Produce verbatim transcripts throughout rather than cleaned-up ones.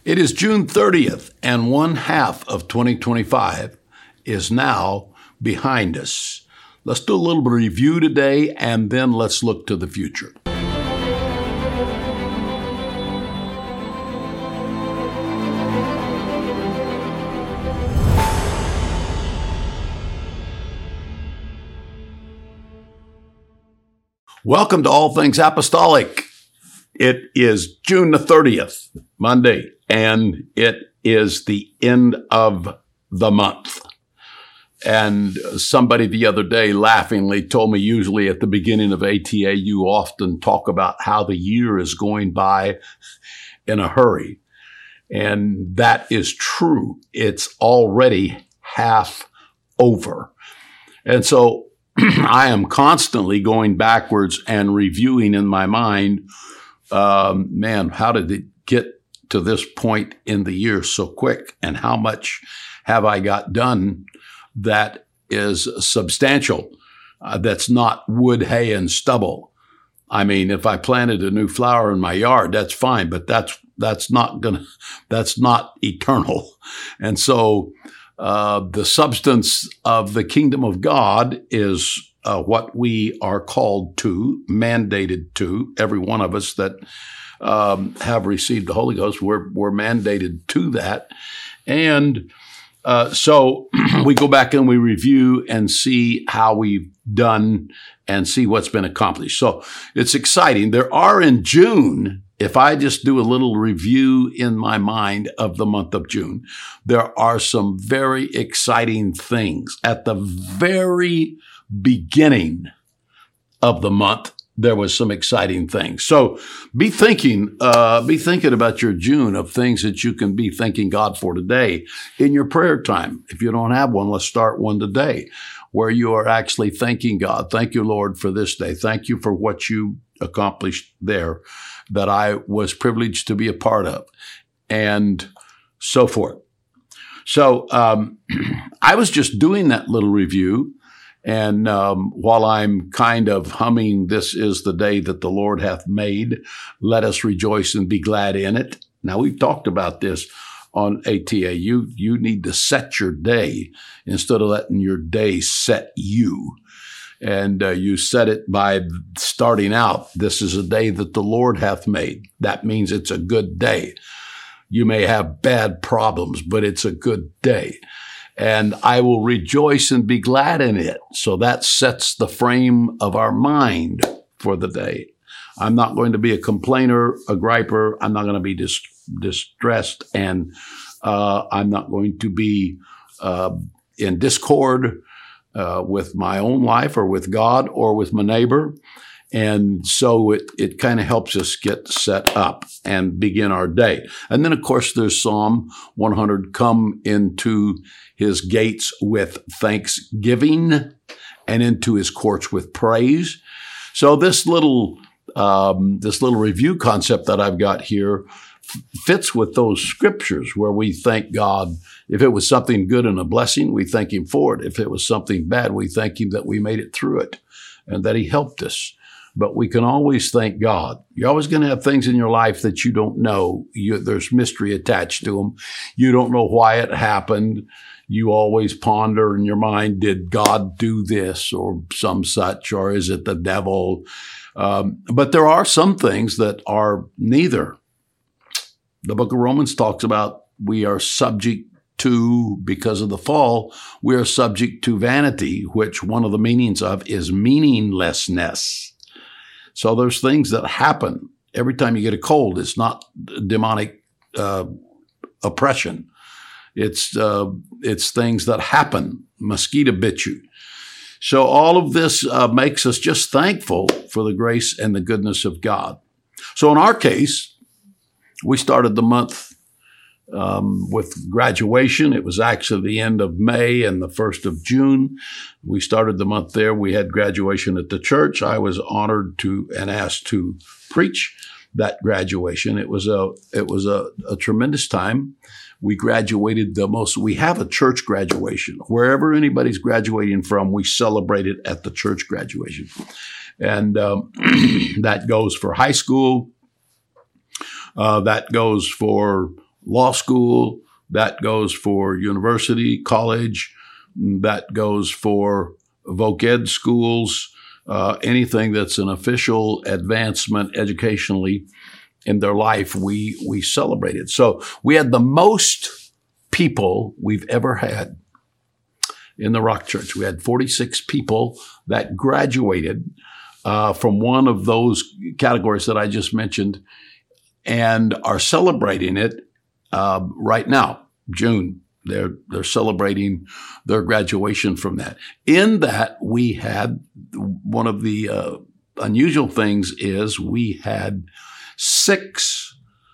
It is June thirtieth, and one half of twenty twenty-five is now behind us. Let's do a little bit of review today, and then let's look to the future. Welcome to All Things Apostolic. It is June the thirtieth, Monday, and it is the end of the month. And somebody the other day laughingly told me, usually at the beginning of A T A, you often talk about how the year is going by in a hurry. And that is true. It's already half over. And so I am constantly going backwards and reviewing in my mind, um, man, how did it get to this point in the year so quick? And how much have I got done that is substantial, uh, that's not wood, hay, and stubble? I mean, if I planted a new flower in my yard, that's fine, but that's that's not gonna, that's not eternal. And so Uh, the substance of the kingdom of God is uh, what we are called to, mandated to. Every one of us that um, have received the Holy Ghost, we're, we're mandated to that. And uh, so we go back and we review and see how we've done and see what's been accomplished. So it's exciting. There are in June, if I just do a little review in my mind of the month of June, there are some very exciting things. At the very beginning of the month, there was some exciting things. So be thinking, uh, be thinking about your June of things that you can be thanking God for today in your prayer time. If you don't have one, let's start one today where you are actually thanking God. Thank you, Lord, for this day. Thank you for what you accomplished there that I was privileged to be a part of, and so forth. So um, I was just doing that little review, and um, while I'm kind of humming, "This is the day that the Lord hath made, let us rejoice and be glad in it." Now, we've talked about this on A T A. You, you need to set your day instead of letting your day set you. And uh, you set it by starting out, this is a day that the Lord hath made. That means it's a good day. You may have bad problems, but it's a good day. And I will rejoice and be glad in it. So that sets the frame of our mind for the day. I'm not going to be a complainer, a griper. I'm not going to be dis- distressed. And uh, I'm not going to be uh, in discord Uh, with my own life or with God or with my neighbor. And so it, it kind of helps us get set up and begin our day. And then, of course, there's Psalm one hundred, come into his gates with thanksgiving and into his courts with praise. So this little, um, this little review concept that I've got here fits with those scriptures where we thank God. If it was something good and a blessing, we thank him for it. If it was something bad, we thank him that we made it through it and that he helped us. But we can always thank God. You're always going to have things in your life that you don't know. You, there's mystery attached to them. You don't know why it happened. You always ponder in your mind, did God do this or some such, or is it the devil? Um, but there are some things that are neither. The book of Romans talks about we are subject to, because of the fall, we are subject to vanity, which one of the meanings of is meaninglessness. So there's things that happen. Every time you get a cold, it's not demonic uh, oppression. It's uh, it's things that happen. Mosquito bit you. So all of this uh, makes us just thankful for the grace and the goodness of God. So in our case, we started the month um, with graduation. It was actually the end of May and the first of June. We started the month there. We had graduation at the church. I was honored to and asked to preach that graduation. It was a it was a, a tremendous time. We graduated the most. We have a church graduation. Wherever anybody's graduating from, we celebrate it at the church graduation. And um, that goes for high school. Uh, that goes for law school, that goes for university, college, that goes for voc ed schools, uh, anything that's an official advancement educationally in their life, we we celebrated. So we had the most people we've ever had in the Rock Church. We had forty-six people that graduated uh, from one of those categories that I just mentioned and are celebrating it uh, right now, June. They're they're celebrating their graduation from that. In that, we had one of the uh, unusual things is we had six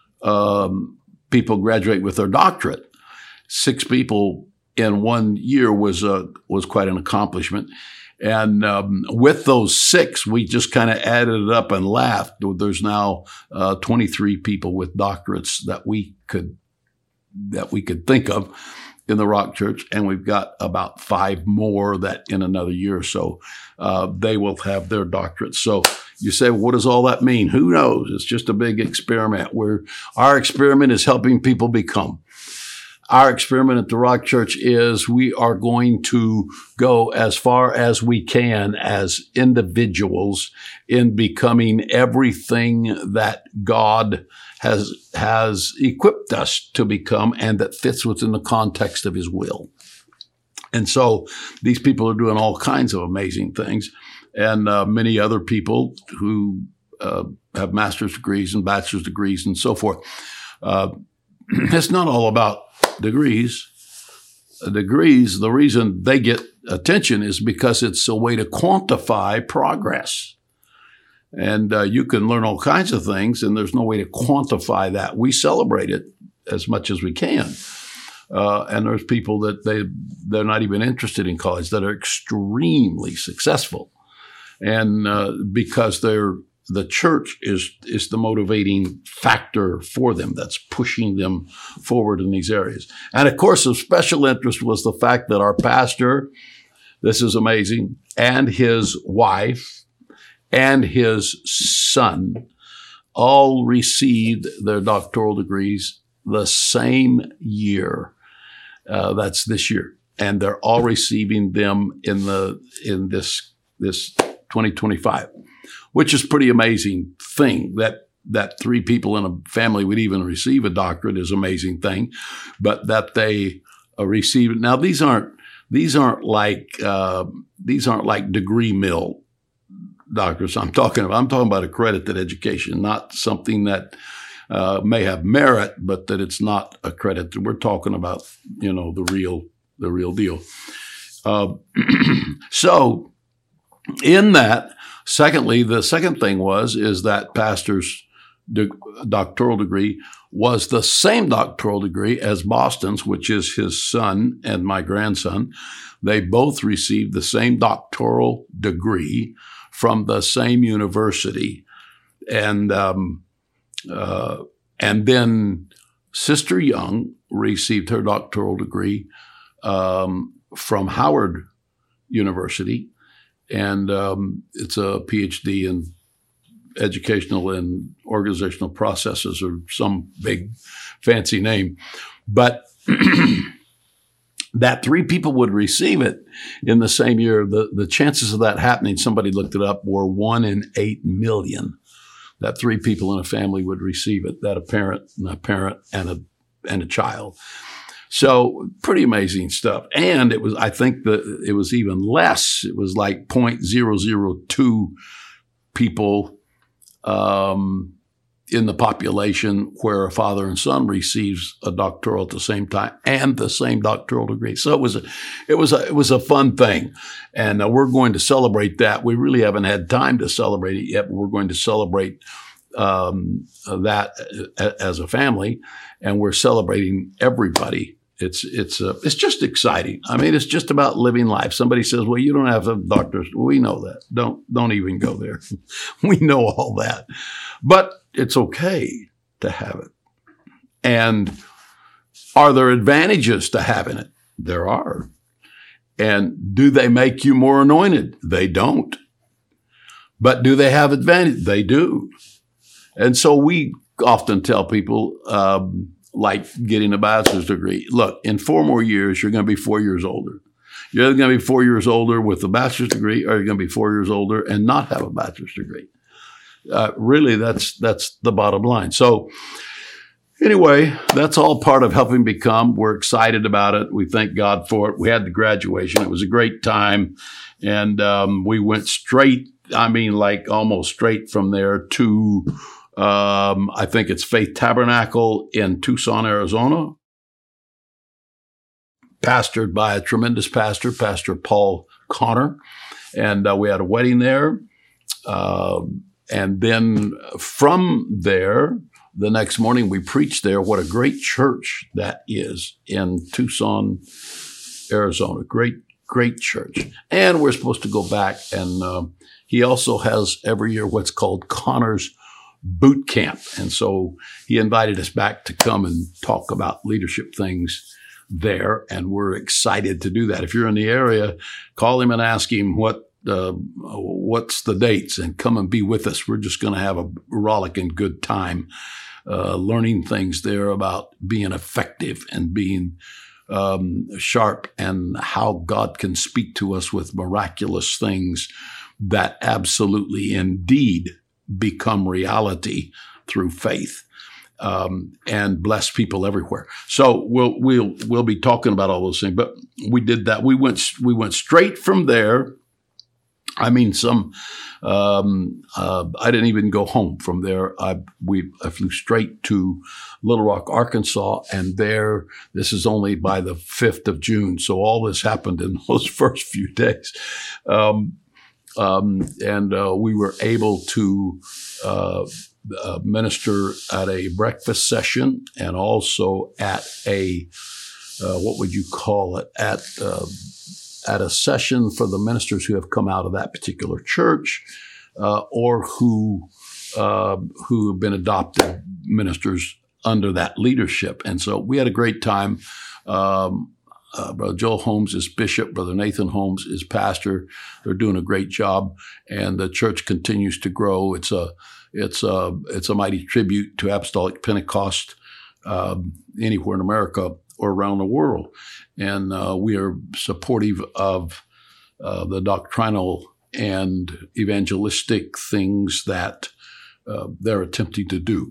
um, people graduate with their doctorate. Six people in one year was a was quite an accomplishment. And um, with those six, we just kind of added it up and laughed. There's now uh, twenty-three people with doctorates that we could that we could think of in the Rock Church, and we've got about five more that in another year or so uh, they will have their doctorates. So you say, well, what does all that mean? Who knows? It's just a big experiment. Where our experiment is helping people become. Our experiment at the Rock Church is we are going to go as far as we can as individuals in becoming everything that God has has equipped us to become and that fits within the context of His will. And so these people are doing all kinds of amazing things. And uh, many other people who uh, have master's degrees and bachelor's degrees and so forth. Uh, it's not all about degrees. Degrees, the reason they get attention is because it's a way to quantify progress. And uh, you can learn all kinds of things, and there's no way to quantify that. We celebrate it as much as we can. Uh, and there's people that they, they're not even interested in college that are extremely successful. And uh, because they're the church is is the motivating factor for them that's pushing them forward in these areas. And of course, of special interest was the fact that our pastor, this is amazing, and his wife and his son all received their doctoral degrees the same year. Uh, that's this year. And they're all receiving them in the in this this twenty twenty-five. Which is a pretty amazing thing. That that three people in a family would even receive a doctorate is an amazing thing, but that they uh, receive it. Now these aren't these aren't like uh, these aren't like degree mill doctors. I'm talking about I'm talking about accredited education, not something that uh, may have merit, but that it's not accredited. We're talking about you know the real the real deal. Uh, so in that. Secondly, the second thing was, is that pastor's de- doctoral degree was the same doctoral degree as Boston's, which is his son and my grandson. They both received the same doctoral degree from the same university. And, um, uh, and then Sister Young received her doctoral degree, um, from Howard University. And um, it's a P H D in educational and organizational processes or some big fancy name. But that three people would receive it in the same year, the, the chances of that happening, somebody looked it up, were one in eight million. That three people in a family would receive it, that a parent and a parent and a and a child. So pretty amazing stuff. And it was, I think that it was even less. It was like zero point zero zero two people um, in the population where a father and son receives a doctoral at the same time and the same doctoral degree. So it was a, it was a, it was a fun thing. And uh, we're going to celebrate that. We really haven't had time to celebrate it yet, but we're going to celebrate um, that as a family. And we're celebrating everybody. It's it's uh, it's just exciting. I mean, it's just about living life. Somebody says, "Well, you don't have a doctor's." We know that. Don't don't even go there. We know all that, but it's okay to have it. And are there advantages to having it? There are. And do they make you more anointed? They don't. But do they have advantage? They do. And so we often tell people. Um, like getting a bachelor's degree. Look, in four more years, you're going to be four years older. You're either going to be four years older with a bachelor's degree, or you're going to be four years older and not have a bachelor's degree. Uh, really, that's that's the bottom line. So anyway, that's all part of helping become. We're excited about it. We thank God for it. We had the graduation. It was a great time. And um, we went straight, I mean, like almost straight from there to, um, I think it's Faith Tabernacle in Tucson, Arizona, pastored by a tremendous pastor, Pastor Paul Connor. And uh, we had a wedding there. Uh, and then from there, the next morning we preached there. What a great church that is in Tucson, Arizona. Great, great church. And we're supposed to go back. And uh, he also has every year what's called Connor's Boot Camp. And so he invited us back to come and talk about leadership things there. And we're excited to do that. If you're in the area, call him and ask him what uh, what's the dates and come and be with us. We're just going to have a rollicking good time uh, learning things there about being effective and being um, sharp and how God can speak to us with miraculous things that absolutely indeed become reality through faith. Um, and bless people everywhere. So we'll we'll we'll be talking about all those things. But we did that. We went we went straight from there. I mean, some um, uh, I didn't even go home from there. I we I flew straight to Little Rock, Arkansas, and there. This is only by the fifth of June. So all this happened in those first few days. Um, um, and uh, we were able to. Uh, Uh, minister at a breakfast session and also at a, uh, what would you call it, at uh, at a session for the ministers who have come out of that particular church uh, or who uh, who have been adopted ministers under that leadership. And so we had a great time. Um, uh, Brother Joel Holmes is bishop. Brother Nathan Holmes is pastor. They're doing a great job, and the church continues to grow. It's a It's a, it's a mighty tribute to Apostolic Pentecost um, anywhere in America or around the world. And uh, we are supportive of uh, the doctrinal and evangelistic things that uh, they're attempting to do.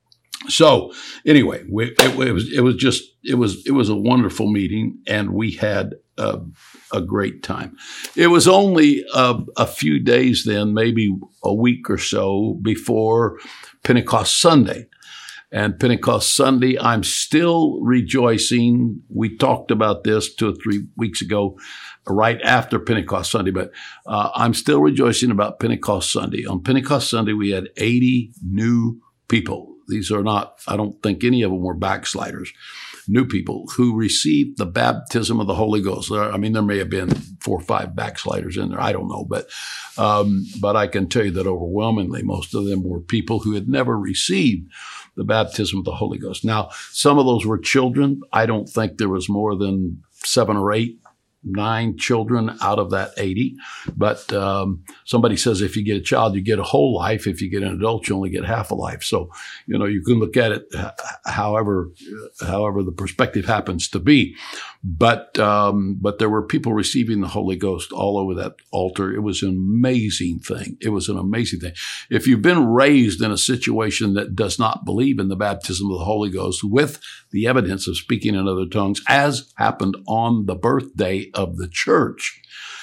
So anyway, we, it, it was it was just it was it was a wonderful meeting, and we had a, a great time. It was only a, a few days then, maybe a week or so before Pentecost Sunday. And Pentecost Sunday, I'm still rejoicing. We talked about this two or three weeks ago, right after Pentecost Sunday, but uh, I'm still rejoicing about Pentecost Sunday. On Pentecost Sunday, we had eighty new people. These are not, I don't think any of them were backsliders, new people who received the baptism of the Holy Ghost. I mean, there may have been four or five backsliders in there. I don't know. But um, but I can tell you that overwhelmingly, most of them were people who had never received the baptism of the Holy Ghost. Now, some of those were children. I don't think there was more than seven or eight, nine children out of that eighty. But um, somebody says if you get a child, you get a whole life. If you get an adult, you only get half a life. So, you know, you can look at it however, however the perspective happens to be. But um, but there were people receiving the Holy Ghost all over that altar. It was an amazing thing. It was an amazing thing. If you've been raised in a situation that does not believe in the baptism of the Holy Ghost with the evidence of speaking in other tongues, as happened on the birthday of the church,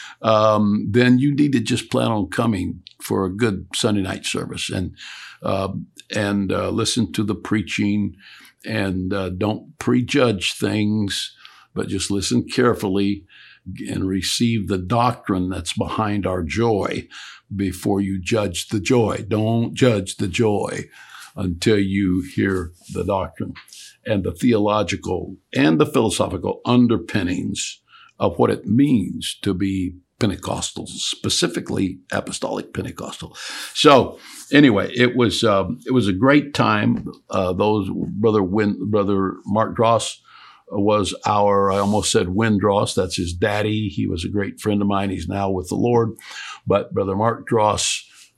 um, then you need to just plan on coming for a good Sunday night service and uh, and uh, listen to the preaching, and uh, don't prejudge things, but just listen carefully and receive the doctrine that's behind our joy before you judge the joy. Don't judge the joy until you hear the doctrine and the theological and the philosophical underpinnings of what it means to be Pentecostal, specifically Apostolic Pentecostal. So anyway, it was um, it was a great time. Uh, those brother Win, brother Mark Dross was our, I almost said Windross. That's his daddy. He was a great friend of mine. He's now with the Lord. But brother Mark Dross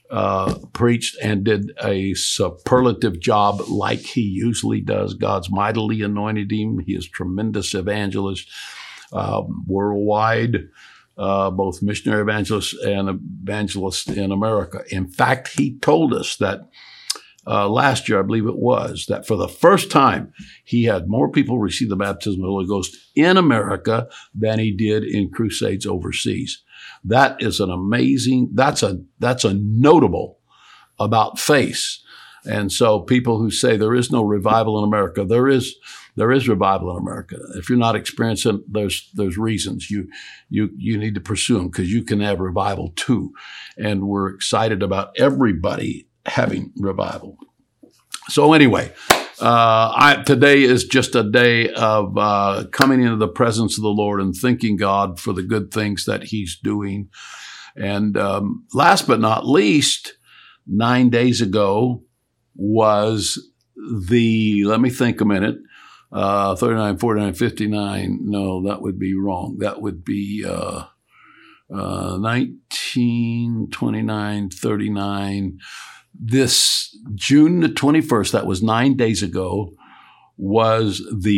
uh, preached and did a superlative job like he usually does. God's mightily anointed him. He is a tremendous evangelist um, worldwide, uh, both missionary evangelist and evangelist in America. In fact, he told us that Uh, last year, I believe it was, that for the first time, he had more people receive the baptism of the Holy Ghost in America than he did in crusades overseas. That is an amazing, that's a, that's a notable about face. And so people who say there is no revival in America, there is, there is revival in America. If you're not experiencing, there's, there's reasons you, you, you need to pursue them, because you can have revival too. And we're excited about everybody having revival. So anyway, uh, I, today is just a day of uh, coming into the presence of the Lord and thanking God for the good things that he's doing. And um, last but not least, nine days ago was the, let me think a minute, uh, thirty-nine, forty-nine, fifty-nine. No, that would be wrong. That would be uh, uh, nineteen, twenty-nine, thirty-nine. This June the twenty-first, that was nine days ago, was the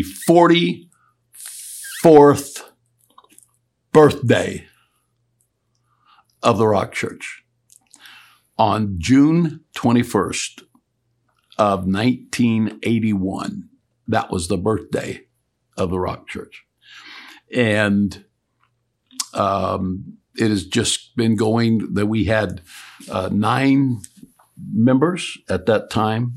forty-fourth birthday of the Rock Church. On June twenty-first of nineteen eighty-one, that was the birthday of the Rock Church. And um, it has just been going that we had uh, nine members at that time,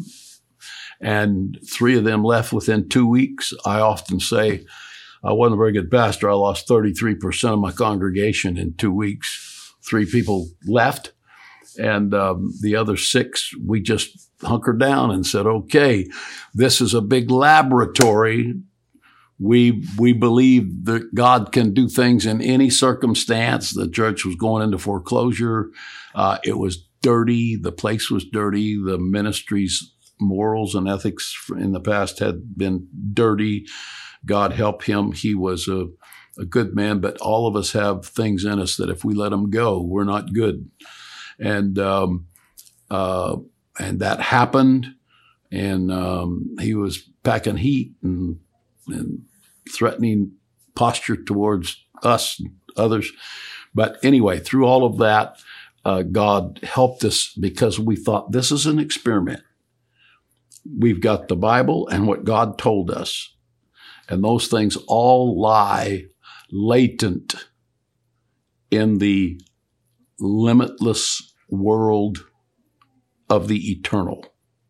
and three of them left within two weeks. I often say I wasn't a very good pastor. I lost thirty-three percent of my congregation in two weeks. Three people left, and um, the other six, we just hunkered down and said, okay, this is a big laboratory. We we believe that God can do things in any circumstance. The church was going into foreclosure. Uh, it was dirty. The place was dirty. The ministry's morals and ethics in the past had been dirty. God help him. He was a, a good man, but all of us have things in us that if we let them go, we're not good. And um, uh, and that happened. And um, he was packing heat and and threatening posture towards us and others. But anyway, through all of that, uh, God helped us because we thought this is an experiment. We've got the Bible and what God told us, and those things all lie latent in the limitless world of the eternal.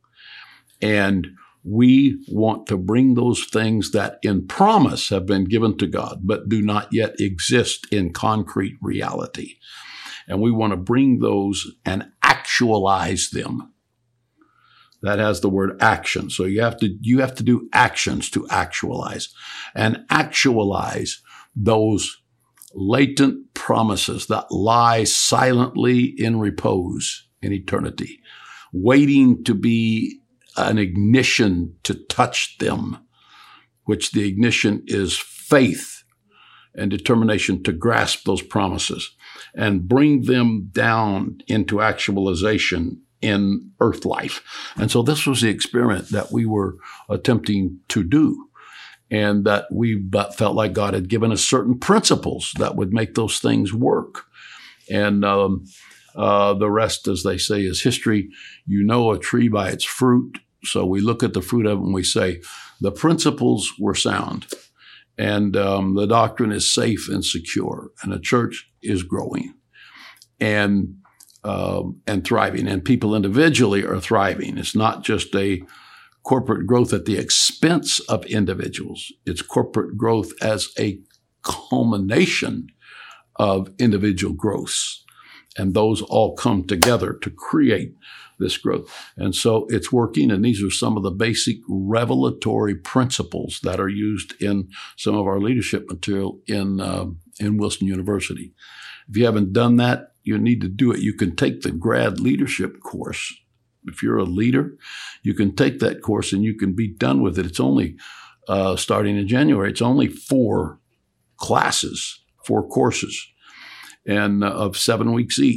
And we want to bring those things that in promise have been given to God, but do not yet exist in concrete reality. And we want to bring those and actualize them. That has the word action. So you have to, you have to do actions to actualize, and actualize those latent promises that lie silently in repose in eternity, waiting to be an ignition to touch them, which the ignition is faith and determination to grasp those promises and bring them down into actualization in earth life. And so this was the experiment that we were attempting to do, and that we felt like God had given us certain principles that would make those things work. And um, uh, the rest, as they say, is history. You know a tree by its fruit. So we look at the fruit of it and we say, the principles were sound, and um, the doctrine is safe and secure, and the church is growing and um, and thriving, and people individually are thriving. It's not just a corporate growth at the expense of individuals. It's corporate growth as a culmination of individual growths, and those all come together to create this growth. And so it's working, and these are some of the basic revelatory principles that are used in some of our leadership material in uh, in Wilson University. If you haven't done that, you need to do it. You can take the grad leadership course. If you're a leader, you can take that course and you can be done with it. It's only, uh, starting in January, it's only four classes, four courses, and uh, of seven weeks each.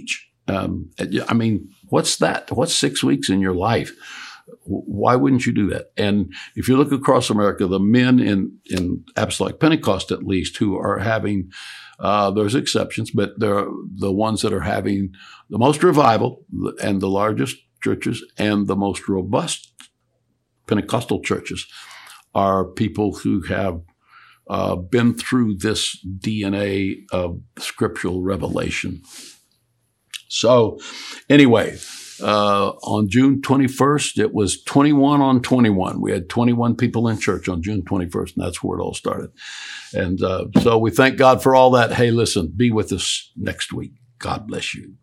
Um, I mean, what's that? What's six weeks in your life? Why wouldn't you do that? And if you look across America, the men in, in Apostolic Pentecost, at least, who are having, uh, there's exceptions, but they're the ones that are having the most revival and the largest churches and the most robust Pentecostal churches are people who have uh, been through this D N A of scriptural revelation. So anyway, uh, on June twenty-first, it was twenty-one on twenty-one. We had twenty-one people in church on June twenty-first, and that's where it all started. And uh, so we thank God for all that. Hey, listen, be with us next week. God bless you.